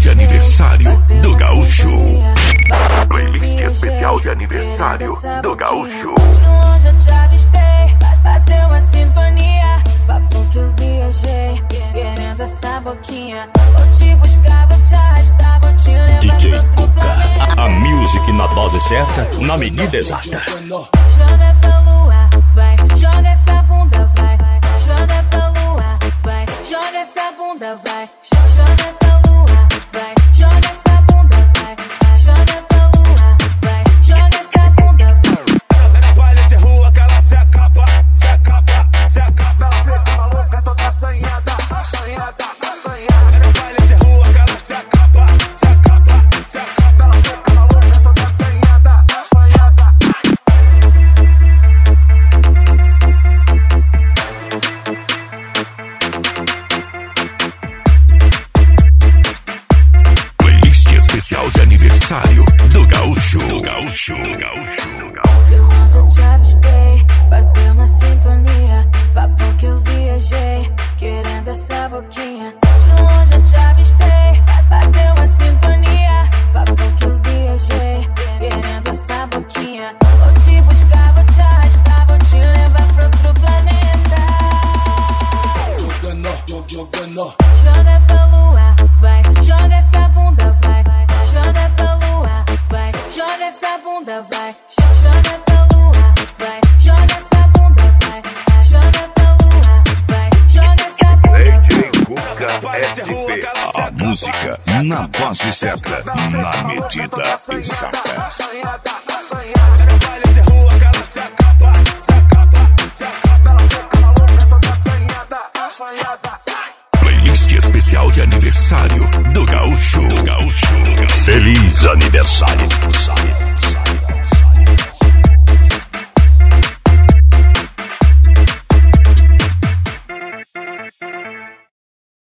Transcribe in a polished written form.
de aniversário do Gaúcho. Playlist especial de aniversário do Gaúcho. De longe eu te avistei, bateu uma sintonia. Papo que eu viajei, querendo essa boquinha. Eu te buscava, eu te arrastava, eu te levava DJ pro outro Cuca, planeta. a music na dose certa, na medida exata. Joga pra lua, vai, joga essa bunda, vai. Joga pra lua, vai, joga essa bunda, vai. Joga pra lua, vai, joga essa bunda, vai. Joga pra lua, vai, joga essa bunda, vai. Baile de rua que ela se acaba, se acaba, se acaba. Ela fica maluca, toda assanhada, assanhada, assanhada. Baile de rua que ela se acaba, se acaba, se acaba. Ela fica maluca, toda assanhada, assanhada. Playlist especial de aniversário do Gaúcho. Do Gaúcho, do Gaúcho, do Gaúcho. De longe eu te avistei, bateu uma sintonia. Papo que eu viajei, querendo essa boquinha. De longe eu te avistei, bateu uma sintonia. Papo que eu viajei, querendo essa boquinha. Eu te buscava, eu te arrastava, eu te levava pro outro planeta. Joga pra lua, vai, joga essa bunda, vai. Joga pra lua, vai, joga essa bunda, vai. Joga pra lua, vai, joga essa bunda, vai. Joga pra lua, vai, joga essa bunda, vai. SP, a música na dose certa, na medida exata. Assanhada, assanhada. Baile de rua que ela se acaba, se acaba, se acaba. Ela fica maluca, toda assanhada, assanhada. Playlist especial de aniversário do Gaúcho. Do Gaúcho. Feliz aniversário.